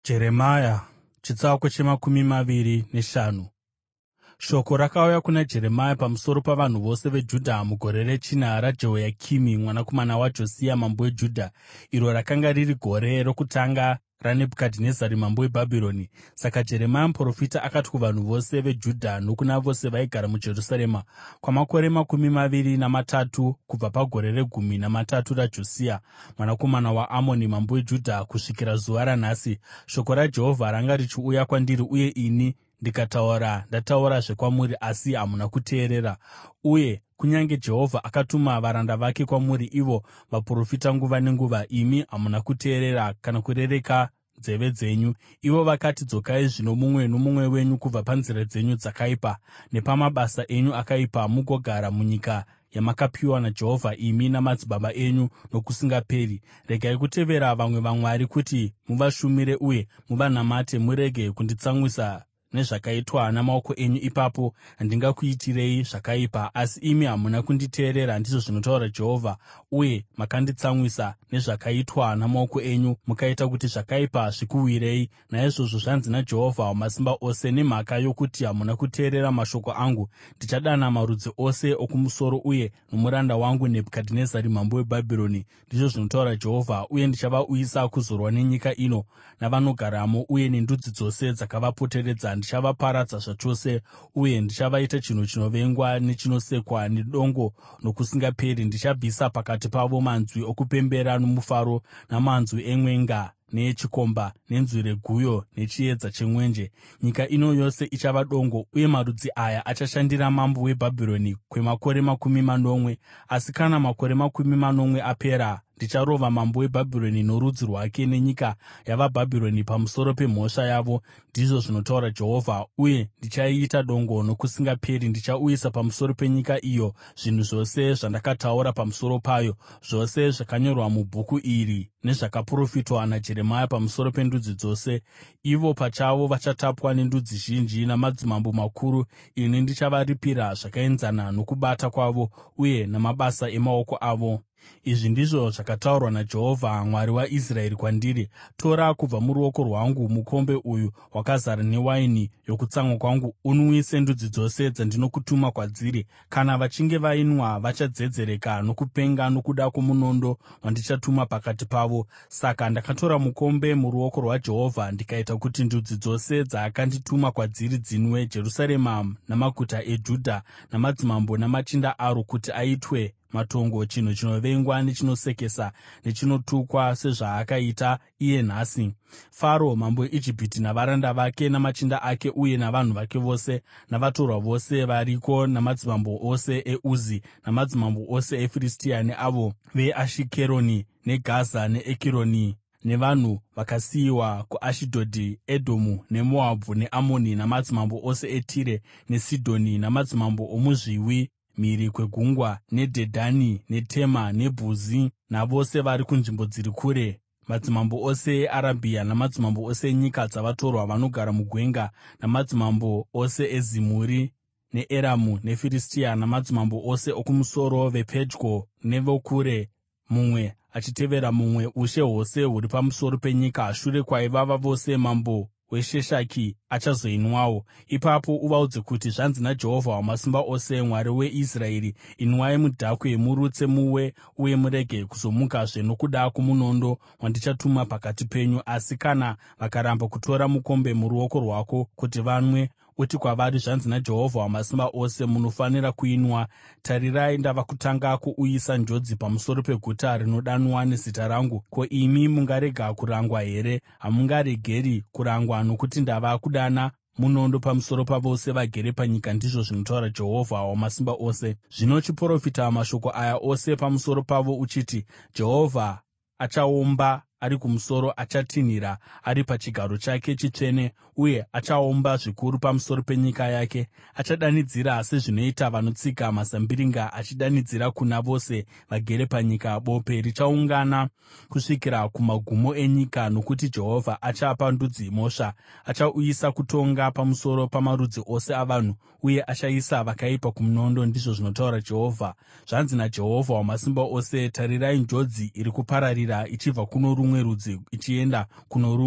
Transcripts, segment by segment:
Jeremia chitsauko chemakumi maviri neshanu. Shoko rakauya kuna Jeremia pamusoro pavanhu vose veJudha mugore rechina raJehoyakimi mwanakomana waJosia mambo weJudha, iro rakanga riri gore rokutanga raNebhukadhinezari mambo weBhabhironi. Saka Jeremia muprofita akati kuvanhu vose veJudha nokuna vose vaigara muJerusarema, kwamakore 23 kubva pagore re13 raJosia mwanakomana waAmoni mambo weJudha kusvikira zuva ranhasi, shoko raJehovha ranga richiuya kwandiri, uye ini ndataurazve kwamuri, asi hamuna kuteerera. Uye kunyange Jehovha akatuma varanda vake kwamuri, ivo vaprofita nguva nenguva, imi hamuna kuteerera kana kurereka nzeve dzenyu. Ivo vakati, “Dzokai zvino mumwe nomumwe wenyu kubva panzira dzenyu dzakaipa nepamabasa enyu akaipa, mugogara munyika yamakapiwa naJehovha imi namadzibaba enyu nokusingaperi. Regai kutevera vamwe vamwari kuti muvashumire uye muvanamate. Murege kunditsamwisa nezvakaitwa namaoko enyu, ipapo handingakuitirei zvakaipa.” Asi imi hamuna kunditeerera, ndizvo zvinotaura Jehovha, uye makanditsamwisa nezvakaitwa namaoko enyu, mukaita kuti zvakaipa zvikuwirei. Naizvozvo zvanzi naJehovha Wamasimba Ose: “Nemhaka yokuti hamuna kuteerera mashoko angu, ndichadana marudzi ose okumusoro uye nomuranda wangu Nebhukadhinezari mambo weBhabhironi,” ndizvo zvinotaura Jehovha, “uye ndichavauyisa kuzorwa nenyika ino navanogaramo uye nendudzi dzose dzakavapoteredza. Ndichavaparadza zvachose uye ndichavaita chinhu chinovengwa nechinosekwa nedongo nokusingaperi. Ndichabvisa pakati pavo manzwi okupembera nomufaro, namanzwi emwenga neechikomba, nenzwi reguyo nechiedza chemwenje. Nyika ino yose ichava dongo, uye marudzi aya achashandira mambo weBhabhironi kwemakore 80. Asi kana makore 80 apera, ndicharova mambo weBhabhironi norudzi rwake nenyika yavaBhabhironi pamusoro pemhosva yavo, ndizvo zvinotaura Jehovha, uye ndichaiita dongo nokusingaperi. Ndichauyisa pamusoro penyika iyo zvinhu zvose zvandakataura pamusoro payo, zvose zvakanyorwa mubhuku iri nezvakaprofitwa naJeremia pamusoro pendudzi dzose. Ivo pachavo vachatapwa nendudzi zhinji namadzimambo makuru. Ini ndichavaripira zvakaenzana nokubata kwavo uye namabasa emaoko avo. Izvi ndizvo zvakataurwa naJehovha, Mwari waIsraeri, kwandiri: “Tora kubva muruoko rwangu mukombe uyu wakazara newaini yokutsamwa kwangu, unwise ndudzi dzose dzandinokutuma kwadziri. Kana vachinge vainwa, vachadzedzereka nokupenga nokuda kwomunondo wandichatuma pakati pavo.” Saka ndakatora mukombe muruoko rwaJehovha ndikaita kuti ndudzi dzose dzaakandituma kwadziri dzinwe, Jerusarema namaguta eJudha namadzimambo namachinda aro, kuti aitwe matongo, chinhu chinovengwa nechinosekesa nechinotukwa, sezvaakaita iye nhasi. Faro mambo weIjipiti navaranda vake namachinda ake uye navanhu vake vose navatorwa vose variko, namadzimambo ose eUzi namadzimambo ose eFiristia, neavo veAshikeroni neGaza neEkironi, nevanhu vakasiyiwa kuAshidhodhi, Edhomu neMoabhu neAmoni, namadzimambo ose eTire neSidhoni, namadzimambo omuzviwi mhiri kwegungwa, neDhedhani neTema neBhuzi, navose vari kunzvimbo dziri kure, madzimambo ose eArabhia namadzimambo ose enyika dzavatorwa vanogara mugwenga, namadzimambo ose eZimuri neEramu neFiristia, namadzimambo ose okumusoro, vepedyo nevokure, mumwe achitevera mumwe, ushe hwose huri pamusoro penyika. Shure kwaivava vose, mambo weSheshaki achazoinwawo. Ipapo uvaudze kuti, ‘Zvanzi naJehovha Wamasimba Ose, Mwari weIsraeri: Inwai mudhakwe, murutse, muwe uye murege kuzomukazve nokuda kwomunondo wandichatuma pakati penyu.’ Asi kana vakaramba kutora mukombe muruoko rwako kuti vanwe, uti kwavari, ‘Zvanzi naJehovha Wamasimba Ose: Munofanira kuinwa. Tarirai, ndava kutanga kuuyisa njodzi pamusoro peguta rinodanwa nezita rangu. Ko, imi mungarega kurangwa here? Hamungaregeri kurangwa, nokuti ndava kudana munondo pamusoro pavose vagere panyika, ndizvo zvinotaura Jehovha Wamasimba Ose. Zvino chiprofita mashoko aya ose pamusoro pavo uchiti, ‘Jehovha achaomba ari kumusoro, achatinhira ari pachigaro chake chitsvene, uye achaomba zvikuru pamusoro penyika yake. Achadanidzira sezvinoita vanotsika mazambiringa, achidanidzira kuna vose vagere panyika. Bope richaungana kusvikira kumagumo enyika, nokuti Jehovha achapa ndudzi mhosva. Achauyisa kutonga pamusoro pamarudzi ose avanhu, uye achaisa vakaipa kumunondo, ndizvo zvinotaura Jehovha. Zvanzi naJehovha Wamasimba Ose: Tarirai, njodzi iri kupararira ichibva kuno rumwe rudzi ichienda kuno rumwe,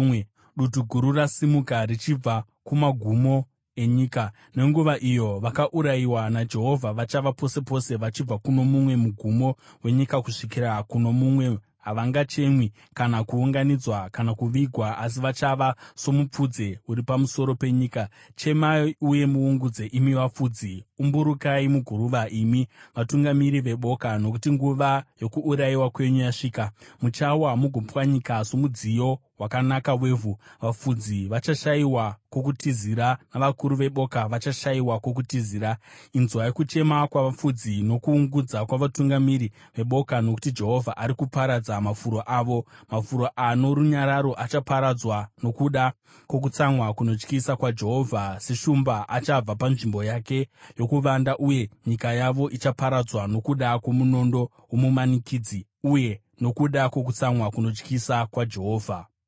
dutu guru rasimuka richibva kumagumo enyika. Nenguva iyo vakaurayiwa naJehovha vachava pose pose, vachibva kuno mumwe mugumo wenyika kusvikira kuno mumwe. Havangachemwi kana kuunganidzwa kana kuvigwa, asi vachava somupfudze uri pamusoro penyika. Chemai uye muungudze, imi vafudzi; umburukai muguruva, imi vatungamiri veboka, nokuti nguva yokuurayiwa kwenyu yasvika. Muchawa mugopwanyika somudziyo wakanaka wevhu. Vafudzi vachashayiwa kwokutizira, navakuru veboka vachashayiwa kwokutizira. Inzwai kuchema kwavafudzi nokuungudza kwavatungamiri veboka, nokuti Jehovha ari kuparadza mafuro avo. Mafuro ano runyararo achaparadzwa nokuda kwokutsamwa kunotyisa kwaJehovha. Seshumba achabva panzvimbo yake yokuvanda, uye nyika yavo ichaparadzwa nokuda kwomunondo womumanikidzi, uye nokuda kwokutsamwa kunotyisa kwaJehovha.